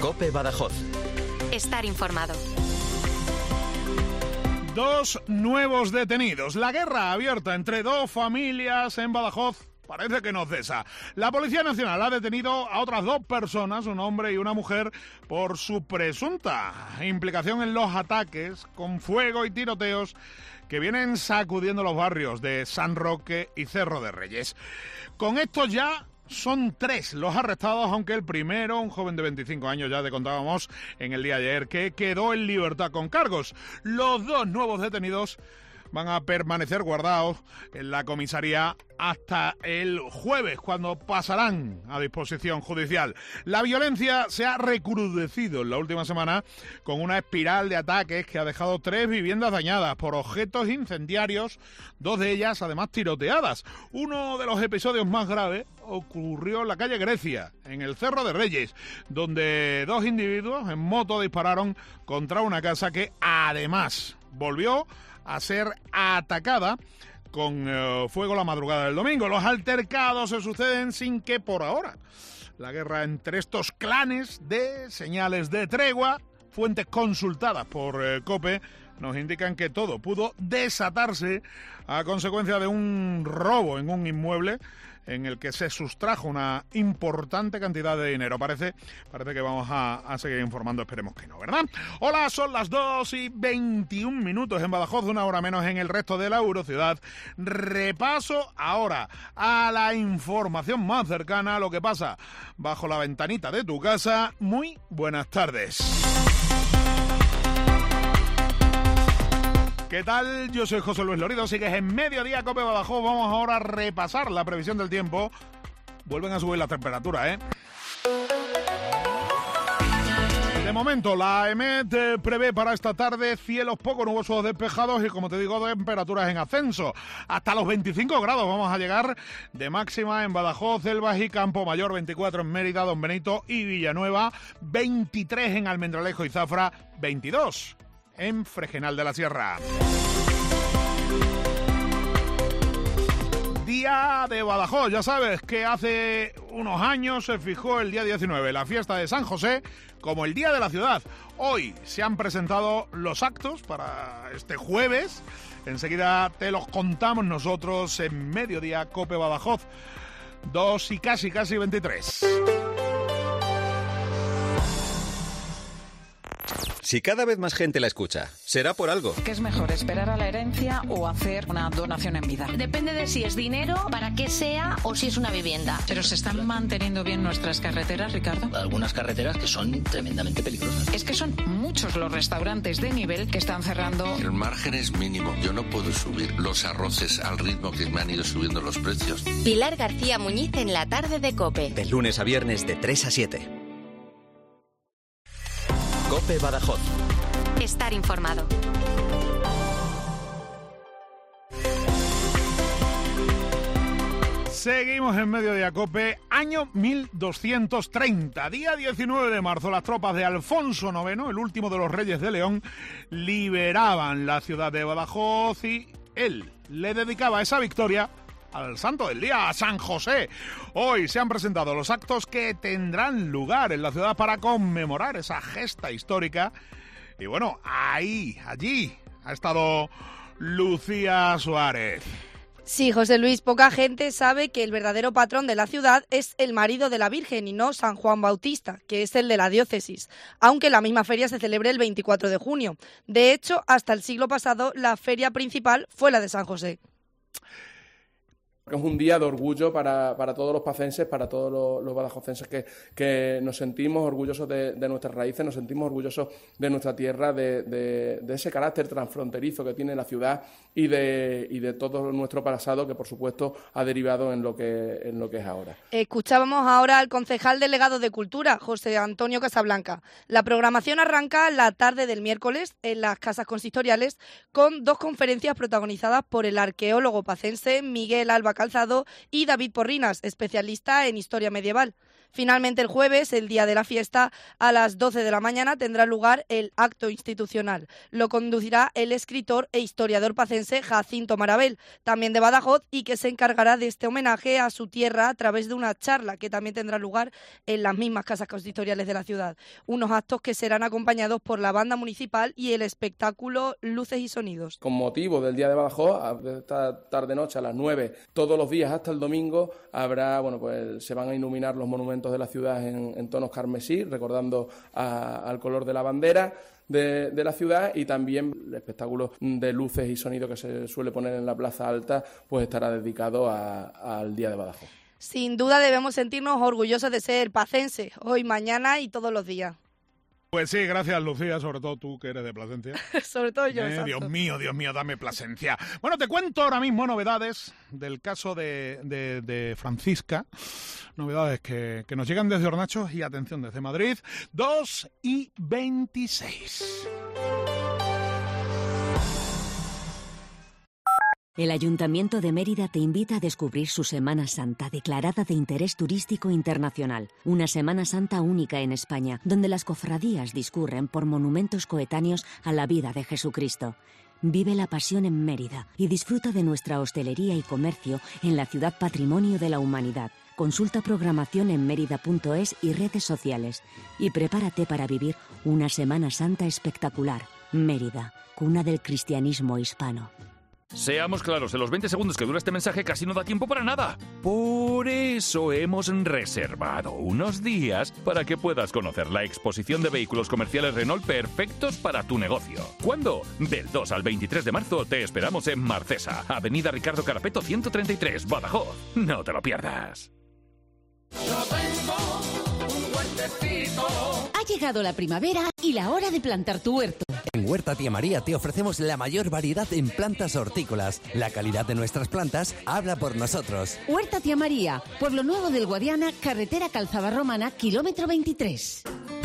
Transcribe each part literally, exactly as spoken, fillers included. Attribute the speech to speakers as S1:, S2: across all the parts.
S1: COPE Badajoz.
S2: Estar informado.
S3: Dos nuevos detenidos. La guerra abierta entre dos familias en Badajoz parece que no cesa. La Policía Nacional ha detenido a otras dos personas, un hombre y una mujer, por su presunta implicación en los ataques con fuego y tiroteos que vienen sacudiendo los barrios de San Roque y Cerro de Reyes. Con esto ya son tres los arrestados, aunque el primero, un joven de veinticinco años, ya te contábamos en el día de ayer, que quedó en libertad con cargos. Los dos nuevos detenidos van a permanecer guardados en la comisaría hasta el jueves, cuando pasarán a disposición judicial. La violencia se ha recrudecido en la última semana con una espiral de ataques que ha dejado tres viviendas dañadas por objetos incendiarios, dos de ellas además tiroteadas. Uno de los episodios más graves ocurrió en la calle Grecia, en el Cerro de Reyes, donde dos individuos en moto dispararon contra una casa que además volvió a ser atacada con eh, fuego la madrugada del domingo. Los altercados se suceden sin que por ahora la guerra entre estos clanes dé señales de tregua. Fuentes consultadas por eh, COPE nos indican que todo pudo desatarse a consecuencia de un robo en un inmueble en el que se sustrajo una importante cantidad de dinero. Parece, parece que vamos a, a seguir informando, esperemos que no, ¿verdad? Hola, son las dos y veintiún minutos en Badajoz, una hora menos en el resto de la Eurociudad. Repaso ahora a la información más cercana a lo que pasa bajo la ventanita de tu casa. Muy buenas tardes. ¿Qué tal? Yo soy José Luis Lorido, sigues en Mediodía Cope Badajoz. Vamos ahora a repasar la previsión del tiempo. Vuelven a subir las temperaturas, ¿eh? De momento, la EMET prevé para esta tarde cielos poco nubosos despejados y, como te digo, temperaturas en ascenso. Hasta los veinticinco grados vamos a llegar de máxima en Badajoz, Elvas y Campo Mayor, veinticuatro en Mérida, Don Benito y Villanueva, veintitrés en Almendralejo y Zafra, veintidós en Fregenal de la Sierra. Día de Badajoz, ya sabes que hace unos años se fijó el día diecinueve, la fiesta de San José, como el Día de la Ciudad. Hoy se han presentado los actos para este jueves. Enseguida te los contamos nosotros en Mediodía Cope Badajoz. Dos y casi, casi veintitrés.
S1: Si cada vez más gente la escucha, será por algo.
S4: ¿Qué es mejor, esperar a la herencia o hacer una donación en vida?
S5: Depende de si es dinero, para qué sea o si es una vivienda.
S4: ¿Pero se están manteniendo bien nuestras carreteras, Ricardo?
S6: Algunas carreteras que son tremendamente peligrosas.
S4: Es que son muchos los restaurantes de nivel que están cerrando.
S7: El margen es mínimo. Yo no puedo subir los arroces al ritmo que me han ido subiendo los precios.
S2: Pilar García Muñiz en la tarde de COPE.
S1: De lunes a viernes de tres a siete. COPE Badajoz.
S2: Estar informado.
S3: Seguimos en Mediodía Cope, año mil doscientos treinta, día diecinueve de marzo. Las tropas de Alfonso noveno, el último de los reyes de León, liberaban la ciudad de Badajoz y él le dedicaba esa victoria al santo del día, a San José. Hoy se han presentado los actos que tendrán lugar en la ciudad para conmemorar esa gesta histórica. Y bueno, ahí, allí, ha estado Lucía Suárez.
S8: Sí, José Luis, poca gente sabe que el verdadero patrón de la ciudad es el marido de la Virgen y no San Juan Bautista, que es el de la diócesis, aunque la misma feria se celebre el veinticuatro de junio. De hecho, hasta el siglo pasado, la feria principal fue la de San José.
S9: Es un día de orgullo para, para todos los pacenses, para todos los, los badajocenses que, que nos sentimos orgullosos de, de nuestras raíces, nos sentimos orgullosos de nuestra tierra, de, de, de ese carácter transfronterizo que tiene la ciudad y de, y de todo nuestro pasado que, por supuesto, ha derivado en lo que, en lo que es ahora.
S8: Escuchábamos ahora al concejal delegado de Cultura, José Antonio Casablanca. La programación arranca la tarde del miércoles en las casas consistoriales con dos conferencias protagonizadas por el arqueólogo pacense Miguel Alba Calzado, y David Porrinas, especialista en historia medieval. Finalmente, el jueves, el día de la fiesta, a las doce de la mañana tendrá lugar el acto institucional. Lo conducirá el escritor e historiador pacense Jacinto Marabel, también de Badajoz, y que se encargará de este homenaje a su tierra a través de una charla que también tendrá lugar en las mismas casas consistoriales de la ciudad. Unos actos que serán acompañados por la banda municipal y el espectáculo Luces y Sonidos.
S9: Con motivo del Día de Badajoz, esta tarde-noche a las nueve, todos los días hasta el domingo, habrá, bueno, pues se van a iluminar los monumentos de la ciudad en, en tonos carmesí, recordando a, al color de la bandera de, de la ciudad, y también el espectáculo de luces y sonido que se suele poner en la Plaza Alta, pues estará dedicado a, al Día de Badajoz.
S8: Sin duda debemos sentirnos orgullosos de ser pacenses, hoy, mañana y todos los días.
S3: Pues sí, gracias, Lucía, sobre todo tú que eres de Plasencia.
S8: Sobre todo yo,
S3: eh, Dios mío, Dios mío, dame Plasencia. Bueno, te cuento ahora mismo novedades del caso de, de, de Francisca, novedades que, que nos llegan desde Hornachos y, atención, desde Madrid, dos y veintiséis.
S10: El Ayuntamiento de Mérida te invita a descubrir su Semana Santa, declarada de interés turístico internacional. Una Semana Santa única en España, donde las cofradías discurren por monumentos coetáneos a la vida de Jesucristo. Vive la pasión en Mérida y disfruta de nuestra hostelería y comercio en la ciudad patrimonio de la humanidad. Consulta programación en mérida punto es y redes sociales. Y prepárate para vivir una Semana Santa espectacular. Mérida, cuna del cristianismo hispano.
S11: Seamos claros, en los veinte segundos que dura este mensaje casi no da tiempo para nada. Por eso hemos reservado unos días para que puedas conocer la exposición de vehículos comerciales Renault perfectos para tu negocio. ¿Cuándo? Del dos al veintitrés de marzo te esperamos en Marcesa, Avenida Ricardo Carapeto ciento treinta y tres, Badajoz. No te lo pierdas.
S12: Yo tengo un huertecito.
S13: Ha llegado la primavera y la hora de plantar tu huerto.
S14: En Huerta Tía María te ofrecemos la mayor variedad en plantas hortícolas. La calidad de nuestras plantas habla por nosotros.
S13: Huerta Tía María, Pueblo Nuevo del Guadiana, carretera Calzada Romana, kilómetro veintitrés.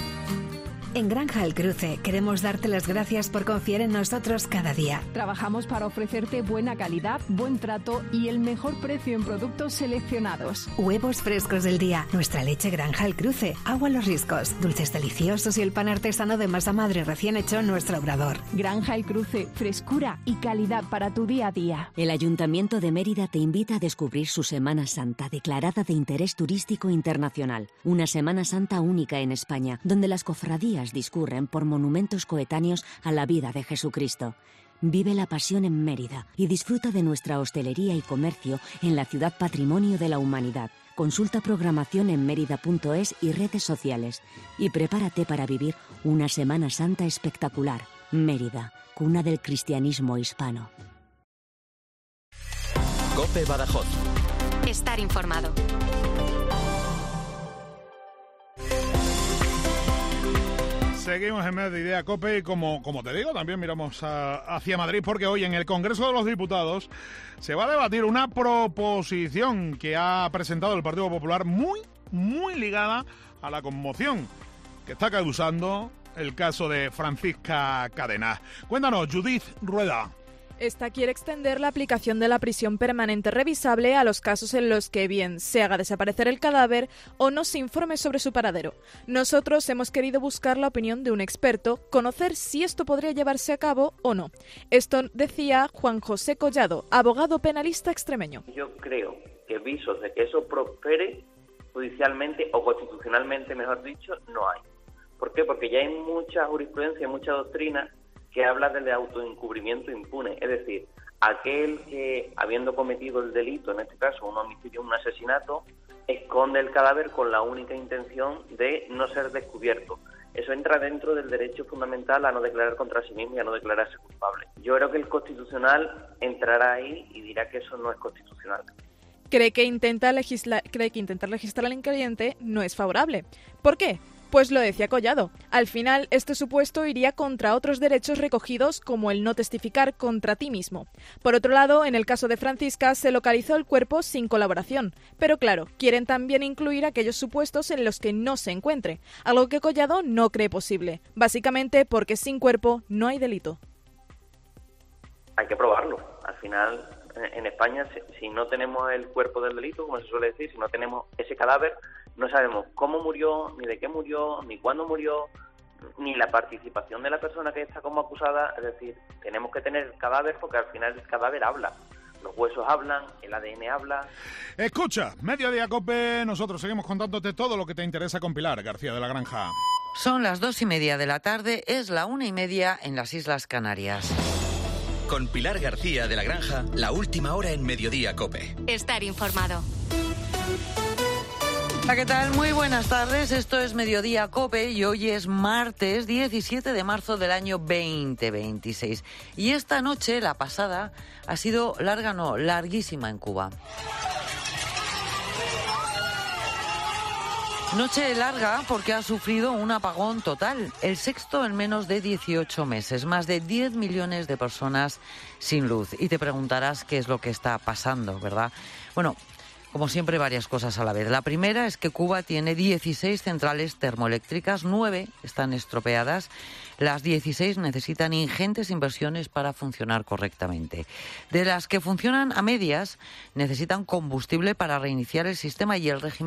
S15: En Granja El Cruce queremos darte las gracias por confiar en nosotros cada día.
S16: Trabajamos para ofrecerte buena calidad, buen trato y el mejor precio en productos seleccionados.
S15: Huevos frescos del día, nuestra leche Granja El Cruce, agua Los Riscos, dulces deliciosos y el pan artesano de masa madre recién hecho en nuestro obrador.
S16: Granja El Cruce, frescura y calidad para tu día a día.
S10: El Ayuntamiento de Mérida te invita a descubrir su Semana Santa, declarada de interés turístico internacional. Una Semana Santa única en España, donde las cofradías discurren por monumentos coetáneos a la vida de Jesucristo. Vive la pasión en Mérida y disfruta de nuestra hostelería y comercio en la ciudad patrimonio de la humanidad. Consulta programación en mérida punto es y redes sociales. Y prepárate para vivir una Semana Santa espectacular. Mérida, cuna del cristianismo hispano.
S1: COPE Badajoz.
S2: Estar informado.
S3: Seguimos en Mediodía COPE y como, como te digo, también miramos a, hacia Madrid porque hoy en el Congreso de los Diputados se va a debatir una proposición que ha presentado el Partido Popular muy, muy ligada a la conmoción que está causando el caso de Francisca Cadena. Cuéntanos, Judith Rueda.
S17: Esta quiere extender la aplicación de la prisión permanente revisable a los casos en los que bien se haga desaparecer el cadáver o no se informe sobre su paradero. Nosotros hemos querido buscar la opinión de un experto, conocer si esto podría llevarse a cabo o no. Esto decía Juan José Collado, abogado penalista extremeño.
S18: Yo creo que visos de que eso prospere judicialmente o constitucionalmente, mejor dicho, no hay. ¿Por qué? Porque ya hay mucha jurisprudencia, mucha doctrina que habla del autoencubrimiento impune, es decir, aquel que, habiendo cometido el delito, en este caso un homicidio, un asesinato, esconde el cadáver con la única intención de no ser descubierto. Eso entra dentro del derecho fundamental a no declarar contra sí mismo y a no declararse culpable. Yo creo que el Constitucional entrará ahí y dirá que eso no es constitucional.
S17: Cree que, intenta legisla- cree que intentar registrar al increyente no es favorable. ¿Por qué? Pues lo decía Collado. Al final, este supuesto iría contra otros derechos recogidos como el no testificar contra ti mismo. Por otro lado, en el caso de Francisca, se localizó el cuerpo sin colaboración. Pero claro, quieren también incluir aquellos supuestos en los que no se encuentre, algo que Collado no cree posible, básicamente porque sin cuerpo no hay delito.
S18: Hay que probarlo. Al final, en España, si no tenemos el cuerpo del delito, como se suele decir, si no tenemos ese cadáver, no sabemos cómo murió, ni de qué murió, ni cuándo murió, ni la participación de la persona que está como acusada. Es decir, tenemos que tener el cadáver porque al final el cadáver habla. Los huesos hablan, el A D N habla.
S3: Escucha, Mediodía Cope, nosotros seguimos contándote todo lo que te interesa con Pilar García de la Granja.
S19: Son las dos y media de la tarde, es la una y media en las Islas Canarias.
S1: Con Pilar García de la Granja, la última hora en Mediodía Cope.
S2: Estar informado.
S19: Hola, ¿qué tal? Muy buenas tardes, esto es Mediodía Cope y hoy es martes diecisiete de marzo del año veinte veintiséis. Y esta noche, la pasada, ha sido larga, no, larguísima en Cuba. Noche larga porque ha sufrido un apagón total, el sexto en menos de dieciocho meses, más de diez millones de personas sin luz. Y te preguntarás qué es lo que está pasando, ¿verdad? Bueno, como siempre, varias cosas a la vez. La primera es que Cuba tiene dieciséis centrales termoeléctricas, nueve están estropeadas. Las dieciséis necesitan ingentes inversiones para funcionar correctamente. De las que funcionan a medias, necesitan combustible para reiniciar el sistema y el régimen